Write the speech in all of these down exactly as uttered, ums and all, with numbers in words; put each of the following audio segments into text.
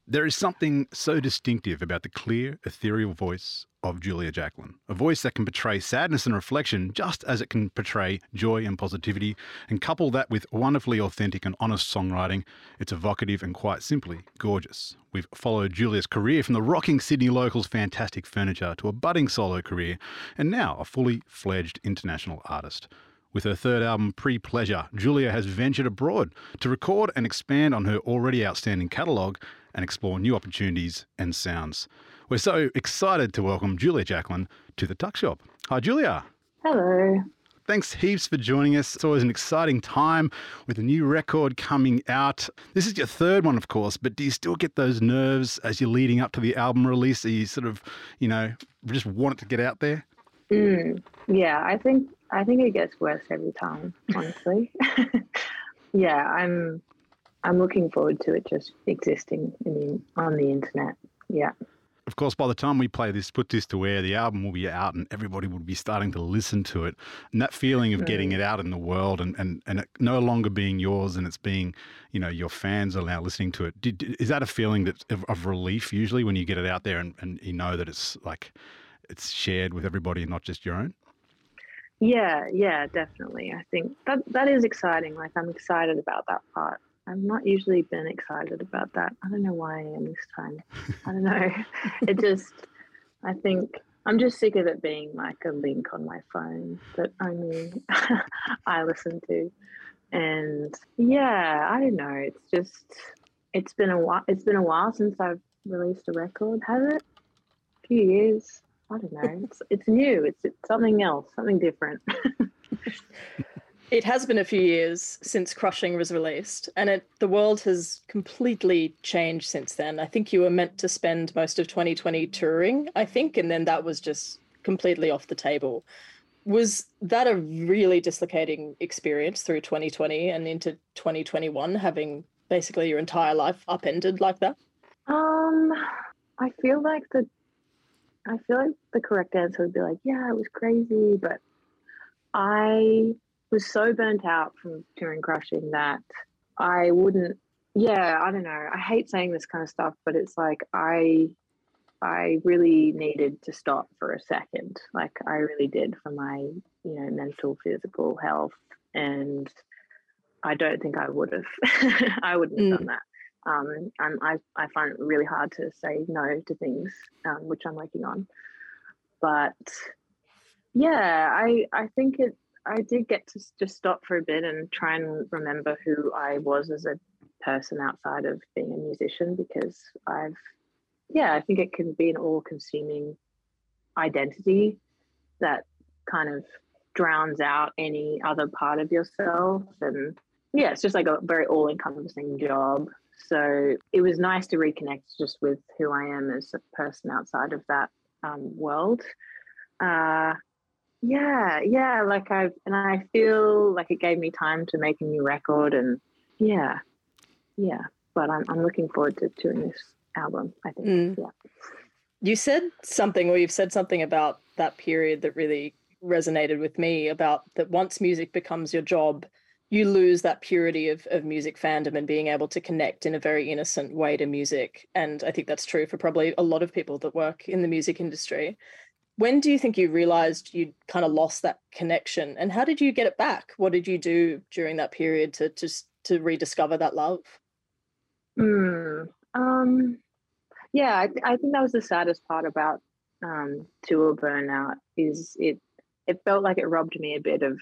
There is something so distinctive about the clear, ethereal voice of Julia Jacklin, a voice that can portray sadness and reflection just as it can portray joy and positivity, and couple that with wonderfully authentic and honest songwriting. It's evocative and quite simply gorgeous. We've followed Julia's career from the rocking Sydney locals Fantastic Furniture to a budding solo career, and now a fully fledged international artist. With her third album, Pre-Pleasure, Julia has ventured abroad to record and expand on her already outstanding catalogue and explore new opportunities and sounds. We're so excited to welcome Julia Jacklin to the Tuck Shop. Hi, Julia. Hello. Thanks heaps for joining us. It's always an exciting time with a new record coming out. This is your third one, of course, but do you still get those nerves as you're leading up to the album release? Are you sort of, you know, just want it to get out there? Mm, yeah, I think I think it gets worse every time, honestly. yeah, I'm I'm looking forward to it just existing in the, on the internet. Yeah. Of course, by the time we play this, put this to air, the album will be out and everybody will be starting to listen to it. And that feeling of getting it out in the world and, and, and it no longer being yours and it's being, you know, your fans are now listening to it. Did, is that a feeling that of, of relief usually when you get it out there and, and you know that it's like it's shared with everybody and not just your own? Yeah, yeah, definitely. I think that that is exciting. Like I'm excited about that part. I've not usually been excited about that. I don't know why I am this time. I don't know. It just, I think I'm just sick of it being like a link on my phone that only I listen to. And yeah, I don't know. It's just, it's been a while. It's been a while since I've released a record. Has it? A few years. I don't know. It's it's new. It's, it's something else, something different. It has been a few years since Crushing was released, and it, the world has completely changed since then. I think you were meant to spend most of twenty twenty touring, I think, and then that was just completely off the table. Was that a really dislocating experience through twenty twenty and into twenty twenty-one, having basically your entire life upended like that? Um, I feel like the I feel like the correct answer would be like, yeah, it was crazy, but I was so burnt out from touring Crushing that I wouldn't, yeah, I don't know. I hate saying this kind of stuff, but it's like I I really needed to stop for a second. Like I really did for my, you know, mental, physical health. And I don't think I would have. I wouldn't have mm. done that. Um, and I, I find it really hard to say no to things, um, which I'm working on. But yeah, I I think it. I did get to just stop for a bit and try and remember who I was as a person outside of being a musician, because I've, yeah, I think it can be an all-consuming identity that kind of drowns out any other part of yourself. And yeah, it's just like a very all-encompassing job. So it was nice to reconnect just with who I am as a person outside of that um, world. Uh, yeah, yeah, like I've, and I feel like it gave me time to make a new record, and yeah, yeah. But I'm I'm looking forward to touring this album, I think. Mm. Yeah. You said something, or you've said something about that period that really resonated with me, about that once music becomes your job, you lose that purity of, of music fandom and being able to connect in a very innocent way to music. And I think that's true for probably a lot of people that work in the music industry. When do you think you realized you'd kind of lost that connection, and how did you get it back? What did you do during that period to just to, to rediscover that love? Mm, um, yeah, I, th- I think that was the saddest part about um, tour burnout, is it, it felt like it robbed me a bit of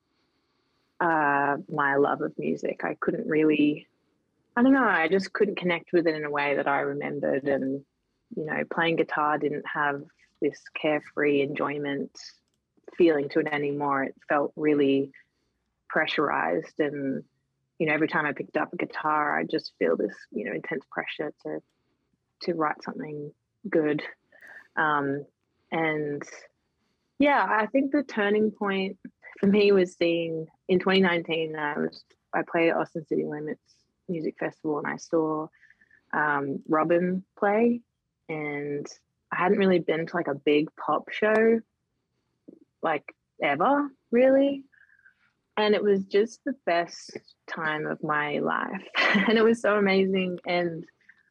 uh, my love of music. I couldn't really, I don't know, I just couldn't connect with it in a way that I remembered. And, you know, playing guitar didn't have this carefree enjoyment feeling to it anymore. It felt really pressurized. And, you know, every time I picked up a guitar, I just feel this, you know, intense pressure to, to write something good. Um, and yeah, I think the turning point for me was seeing in twenty nineteen, I was, I played at Austin City Limits Music Festival, and I saw um, Robin play, and I hadn't really been to like a big pop show like ever, really. And it was just the best time of my life. And it was so amazing. And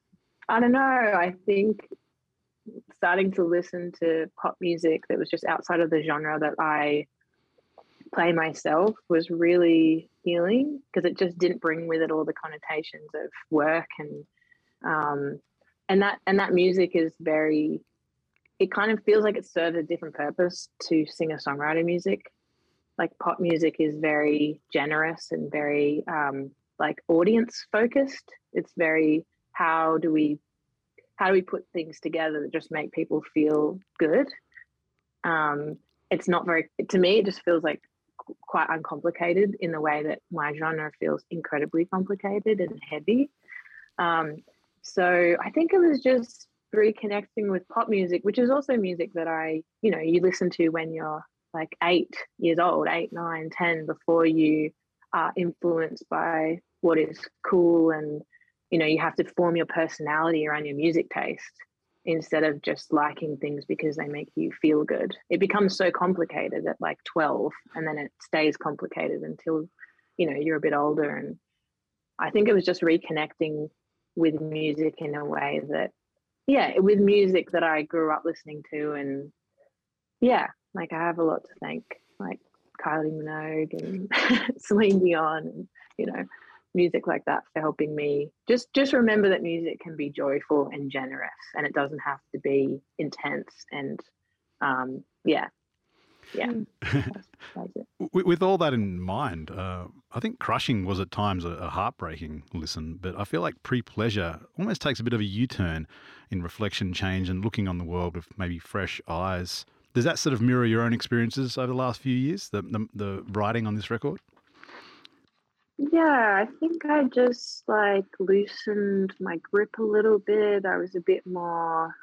I don't know. I think starting to listen to pop music that was just outside of the genre that I play myself was really healing, because it just didn't bring with it all the connotations of work, and um, and that and that music is very. It kind of feels like it serves a different purpose to singer-songwriter music. Like pop music is very generous and very um, like audience focused. It's very how do we how do we put things together that just make people feel good. Um, it's not very, to me, it just feels like quite uncomplicated in the way that my genre feels incredibly complicated and heavy. Um, so I think it was just reconnecting with pop music, which is also music that I, you know, you listen to when you're like eight years old, eight, nine, ten, before you are influenced by what is cool, and, you know, you have to form your personality around your music taste instead of just liking things because they make you feel good. It becomes so complicated at like twelve, and then it stays complicated until, you know, you're a bit older. And I think it was just reconnecting with music in a way that, yeah, with music that I grew up listening to. And yeah, like I have a lot to thank, like Kylie Minogue and Celine Dion, and, you know, music like that for helping me just just remember that music can be joyful and generous, and it doesn't have to be intense. And um yeah yeah that's, that's it. With, with all that in mind, uh, I think Crushing was at times a, a heartbreaking listen, but I feel like Pre-Pleasure almost takes a bit of a U-turn in reflection, change, and looking on the world with maybe fresh eyes. Does that sort of mirror your own experiences over the last few years, the the, the writing on this record? Yeah, I think I just like loosened my grip a little bit. I was a bit more,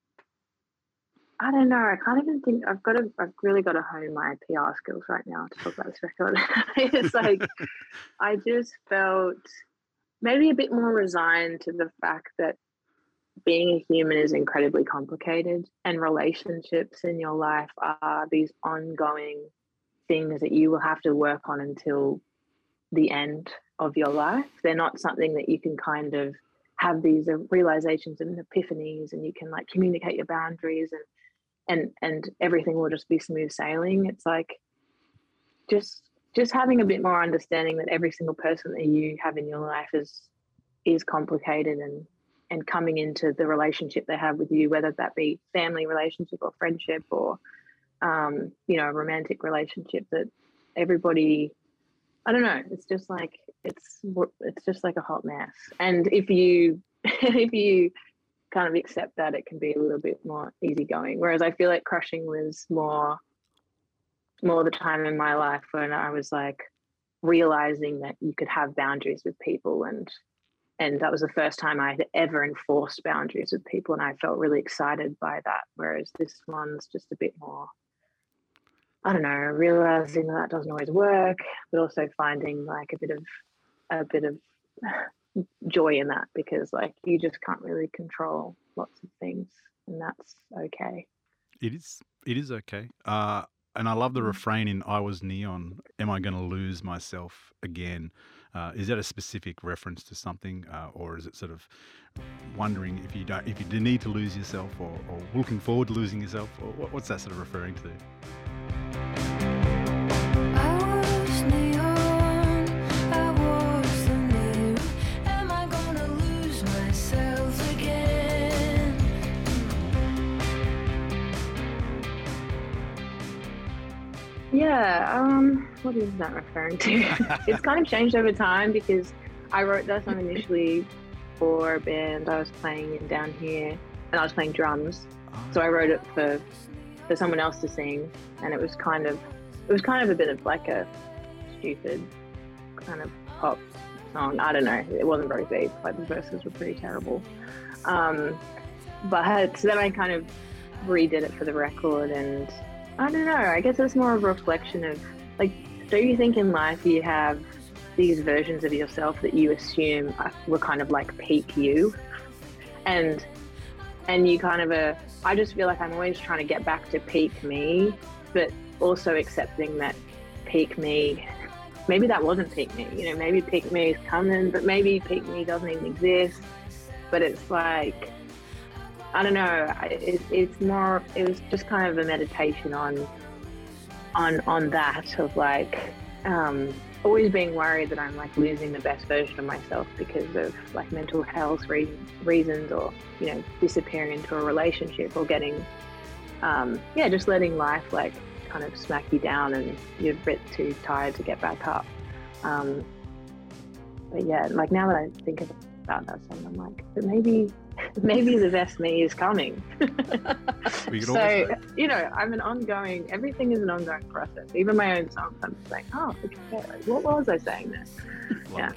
I don't know, I can't even think, I've got to, I've really got to hone my P R skills right now to talk about this record. It's like, I just felt maybe a bit more resigned to the fact that being a human is incredibly complicated, and relationships in your life are these ongoing things that you will have to work on until the end of your life. They're not something that you can kind of have these realizations and epiphanies, and you can like communicate your boundaries, and and and everything will just be smooth sailing. It's like just just having a bit more understanding that every single person that you have in your life is is complicated, and and coming into the relationship they have with you, whether that be family relationship or friendship or um you know, a romantic relationship, that everybody, I don't know, it's just like it's it's just like a hot mess. And if you if you kind of accept that, it can be a little bit more easygoing. Whereas I feel like Crushing was more more the time in my life when I was like realizing that you could have boundaries with people, and and that was the first time I had ever enforced boundaries with people, and I felt really excited by that. Whereas this one's just a bit more, I don't know, realizing that, that doesn't always work, but also finding like a bit of a bit of joy in that, because like you just can't really control lots of things, and that's okay. It is. It is okay. Uh, and I love the refrain in "I Was Neon." Am I going to lose myself again? Uh, is that a specific reference to something, uh, or is it sort of wondering if you don't, if you do need to lose yourself, or, or looking forward to losing yourself, or what, what's that sort of referring to? Yeah, um, what is that referring to? It's kind of changed over time, because I wrote that song initially for a band I was playing in down here, and I was playing drums. So I wrote it for for someone else to sing, and it was kind of it was kind of a bit of like a stupid kind of pop song. I don't know. It wasn't very deep. Like the verses were pretty terrible. Um, but so then I kind of redid it for the record, and I don't know, I guess it's more of a reflection of, like, don't you think in life you have these versions of yourself that you assume were kind of like peak you? And and you kind of, a, I just feel like I'm always trying to get back to peak me, but also accepting that peak me, maybe that wasn't peak me, you know, maybe peak me is coming, but maybe peak me doesn't even exist. but it's like, I don't know, it, it's more, it was just kind of a meditation on, on, on that of like, um, always being worried that I'm like losing the best version of myself because of like mental health re- reasons, or, you know, disappearing into a relationship, or getting, um, yeah, just letting life like kind of smack you down and you're a bit too tired to get back up. Um, but yeah, like now that I think about that song, I'm like, but maybe, maybe the best me is coming. So, you know, I'm an ongoing, everything is an ongoing process. Even my own songs, I'm just like, oh, okay, like, what was I saying there? Yeah.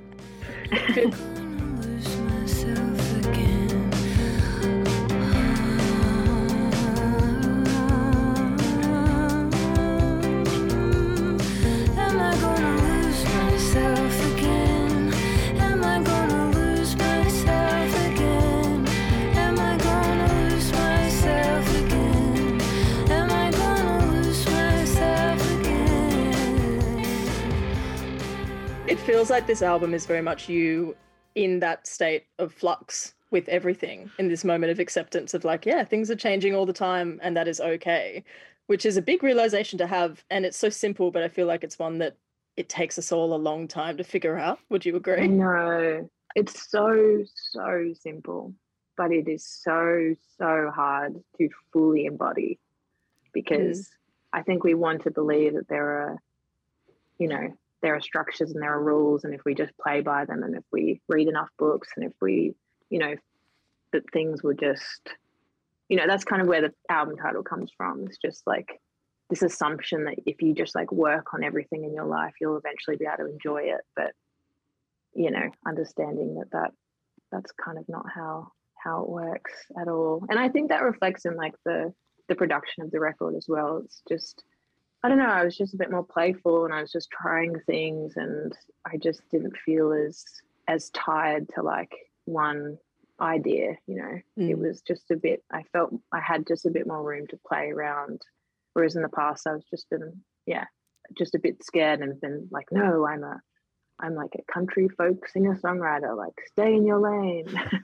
It feels like this album is very much you in that state of flux with everything, in this moment of acceptance of like, yeah, things are changing all the time and that is okay, which is a big realization to have. And it's so simple, but I feel like it's one that it takes us all a long time to figure out. Would you agree? I know. It's so, so simple, but it is so, so hard to fully embody, because mm. I think we want to believe that there are, you know, there are structures and there are rules, and if we just play by them, and if we read enough books, and if we, you know, that things will just, you know, that's kind of where the album title comes from. It's just like this assumption that if you just like work on everything in your life, you'll eventually be able to enjoy it. But, you know, understanding that, that that's kind of not how how it works at all. And I think that reflects in like the the production of the record as well. It's just, I don't know, I was just a bit more playful, and I was just trying things, and I just didn't feel as as tied to like one idea, you know. Mm. It was just a bit, I felt I had just a bit more room to play around, whereas in the past I was just been, yeah, just a bit scared and been like, no, I'm a, I'm like a country folk singer-songwriter, like stay in your lane.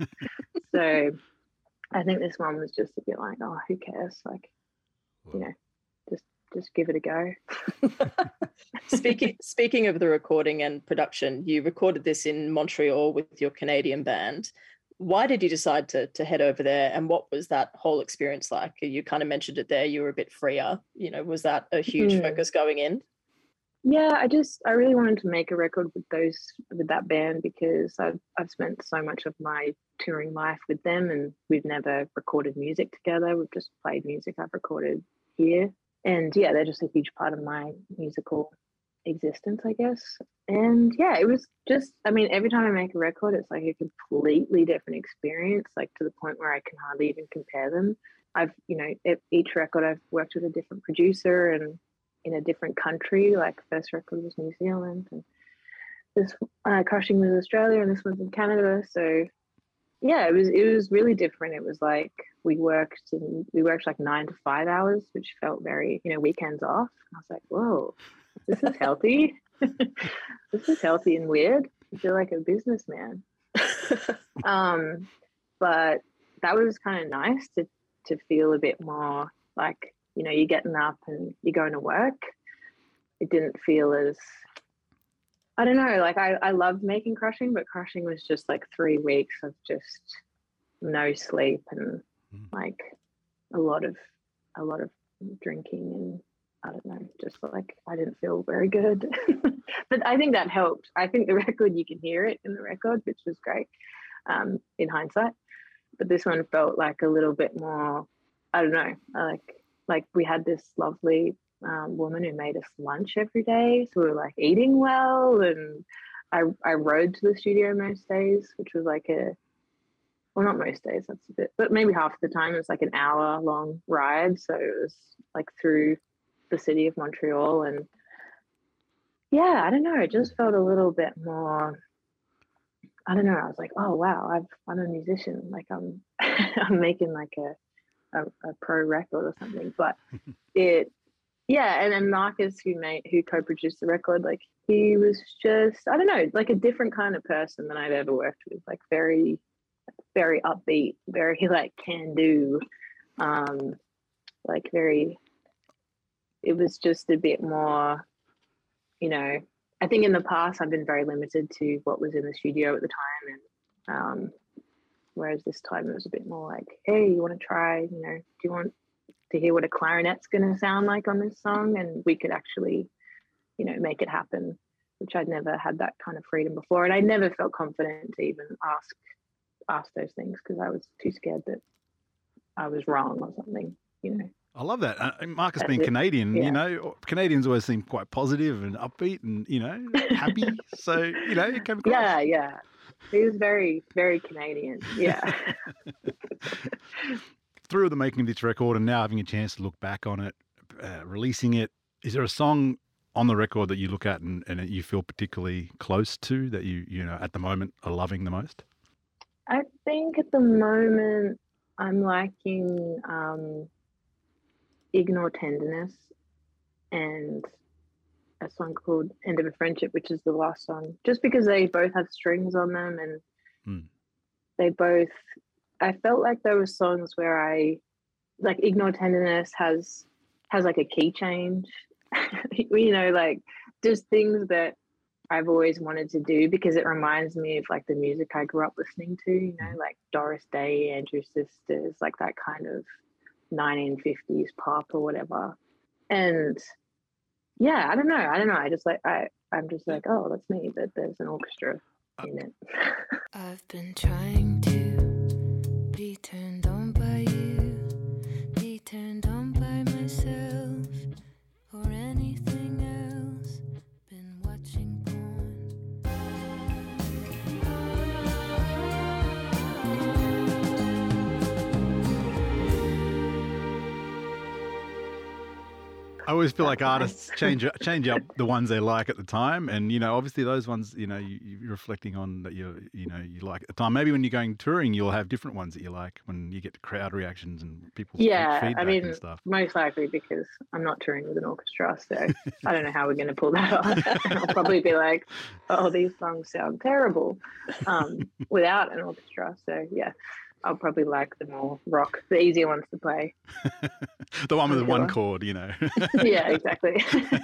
So I think this one was just a bit like, oh, who cares? Like, you know, just just give it a go. speaking speaking of the recording and production, you recorded this in Montreal with your Canadian band. Why did you decide to to head over there, and what was that whole experience like? You kind of mentioned it there, you were a bit freer. You know, was that a huge mm. focus going in? Yeah, I just I really wanted to make a record with those with that band, because I've I've spent so much of my touring life with them, and we've never recorded music together. We've just played music I've recorded here. And yeah, they're just a huge part of my musical existence, I guess. And yeah, it was just, I mean, every time I make a record, it's like a completely different experience, like to the point where I can hardly even compare them. I've, you know, each record I've worked with a different producer and in a different country. Like first record was New Zealand, and this uh, Crushing was Australia, and this one's in Canada. So yeah, it was it was really different. It was like we worked in, we worked like nine to five hours, which felt very, you know, weekends off. I was like, whoa, this is healthy. This is healthy and weird. I feel like a businessman. um, but that was kind of nice to to feel a bit more like, you know, you're getting up and you're going to work. It didn't feel as, I don't know, like I, I loved making Crushing, but Crushing was just like three weeks of just no sleep and mm. like a lot of a lot of drinking, and I don't know, just like I didn't feel very good. But I think that helped. I think the record, you can hear it in the record, which was great um, in hindsight. But this one felt like a little bit more, I don't know, like like we had this lovely Um, woman who made us lunch every day, so we were like eating well, and I I rode to the studio most days, which was like a, well, not most days, that's a bit, but maybe half the time it was like an hour long ride, so it was like through the city of Montreal. And yeah, I don't know, it just felt a little bit more, I don't know, I was like, oh wow, I've, I'm a musician, like I'm I'm making like a, a a pro record or something. But it Yeah, and then Marcus, who made who co-produced the record, like he was just, I don't know, like a different kind of person than I've ever worked with. Like very very upbeat, very like can do, um, like very. It was just a bit more, you know. I think in the past I've been very limited to what was in the studio at the time, and um, whereas this time it was a bit more like, hey, you want to try? You know, do you want to hear what a clarinet's going to sound like on this song? And we could actually, you know, make it happen, which I'd never had that kind of freedom before, and I never felt confident to even ask ask those things because I was too scared that I was wrong or something, you know. I love that. Uh, Marcus That's being it. Canadian, Yeah. you know, Canadians always seem quite positive and upbeat and, you know, happy. So, you know, it came across. Yeah, yeah. He was very, very Canadian. Yeah. Through the making of this record and now having a chance to look back on it, uh, releasing it, is there a song on the record that you look at and, and you feel particularly close to that you, you know, at the moment are loving the most? I think at the moment I'm liking um, Ignore Tenderness and a song called End of a Friendship, which is the last song, just because they both have strings on them and Hmm. they both, I felt like there were songs where I, like Ignore Tenderness has, has like a key change, you know, like just things that I've always wanted to do because it reminds me of like the music I grew up listening to, you know, like Doris Day, Andrew Sisters, like that kind of nineteen fifties pop or whatever. And yeah, I don't know. I don't know. I just like, I, I'm just like, oh, that's me, but there's an orchestra in it. I've been trying to be turned on by you, be turned on by myself, or anything else. Been watching porn. I always feel like That's artists nice. change change up the ones they like at the time, and you know, obviously those ones, you know, you, you're reflecting on that you you know you like at the time. Maybe when you're going touring, you'll have different ones that you like when you get crowd reactions and people's fe- Yeah, feedback I mean, and stuff. most likely because I'm not touring with an orchestra, so I don't know how we're going to pull that off. I'll probably be like, "Oh, these songs sound terrible," um, without an orchestra. So yeah, I'll probably like the more rock, the easier ones to play. The one with the I'm one sure. chord, you know. Yeah, exactly.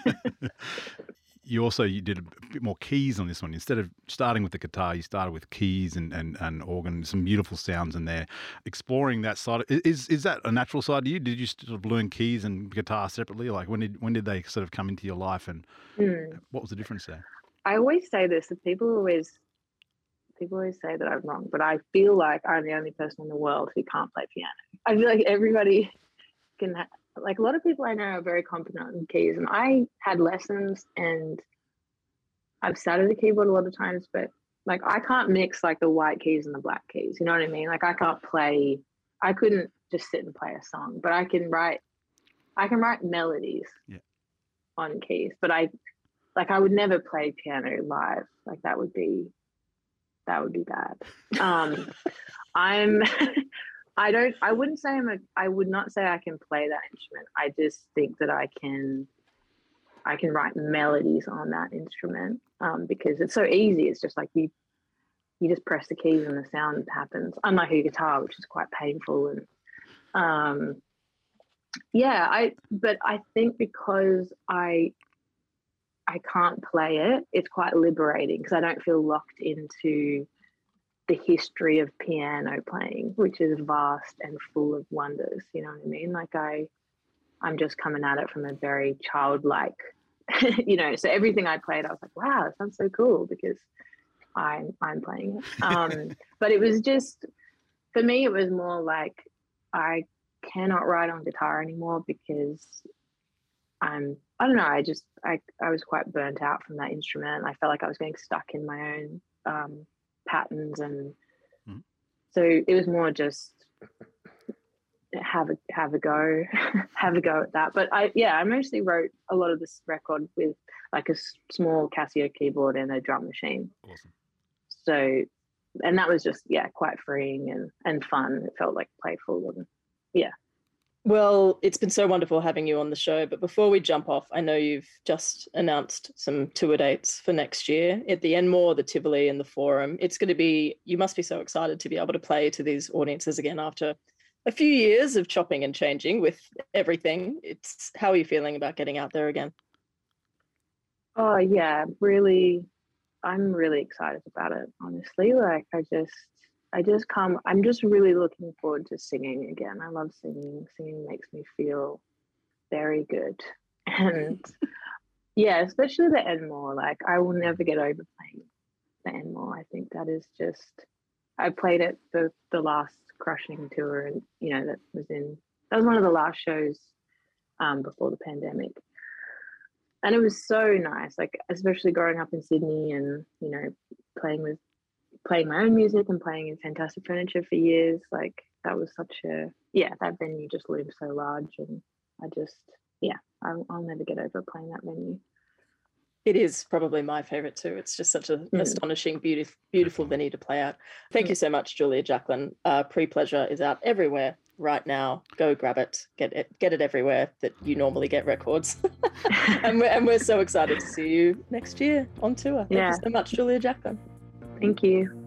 You also you did a bit more keys on this one. Instead of starting with the guitar, you started with keys and, and, and organ, some beautiful sounds in there. Exploring that side, is is that a natural side to you? Did you sort of learn keys and guitar separately? Like when did when did they sort of come into your life, and Hmm. what was the difference there? I always say this, that people always people always say that I'm wrong, but I feel like I'm the only person in the world who can't play piano. I feel like everybody can, ha- like a lot of people I know are very competent on keys, and I had lessons and I've sat at a keyboard a lot of times, but like I can't mix like the white keys and the black keys. You know what I mean? Like I can't play. I couldn't just sit and play a song, but I can write. I can write melodies Yeah. on keys, but I like I would never play piano live. Like that would be that would be bad. Um, I'm. I don't. I wouldn't say I'm a. I would not say I can play that instrument. I just think that I can. I can write melodies on that instrument um, because it's so easy. It's just like you. You just press the keys and the sound happens. Unlike a guitar, which is quite painful and. Um, yeah, I. But I think because I. I can't play it. It's quite liberating because I don't feel locked into the history of piano playing, which is vast and full of wonders. You know what I mean? Like I, I'm just coming at it from a very childlike, you know. So everything I played, I was like, wow, that sounds so cool because I'm I'm playing it. Um, but it was just for me, it was more like I cannot write on guitar anymore because I'm I don't know, I just I, I was quite burnt out from that instrument. I felt like I was getting stuck in my own um, patterns, and Mhm. so it was more just have a have a go, have a go at that. But I yeah, I mostly wrote a lot of this record with like a s- small Casio keyboard and a drum machine. Awesome. So, and that was just yeah, quite freeing and and fun. It felt like playful and yeah. Well, it's been so wonderful having you on the show. But before we jump off, I know you've just announced some tour dates for next year at the Enmore, the Tivoli, and the Forum. It's going to be, you must be so excited to be able to play to these audiences again after a few years of chopping and changing with everything. It's, how are you feeling about getting out there again? Oh, yeah, really. I'm really excited about it, honestly. Like, I just, I just come, I'm just really looking forward to singing again. I love singing. Singing makes me feel very good. And yeah, especially the Enmore. Like, I will never get over playing the Enmore. I think that is just, I played it the, the last Crushing tour, and, you know, that was in, that was one of the last shows um, before the pandemic. And it was so nice, like, especially growing up in Sydney and, you know, playing with, playing my own music and playing in Fantastic Furniture for years. Like, that was such a, yeah, that venue just loomed so large. And I just, yeah, I'll, I'll never get over playing that venue. It is probably my favourite too. It's just such an mm. astonishing, beautiful, beautiful venue to play at. Thank mm. you so much, Julia Jacklin. Uh, Pre-Pleasure is out everywhere right now. Go grab it. Get it. Get it everywhere that you normally get records. and, we're, and we're so excited to see you next year on tour. Thank yeah. you so much, Julia Jacklin. Thank you.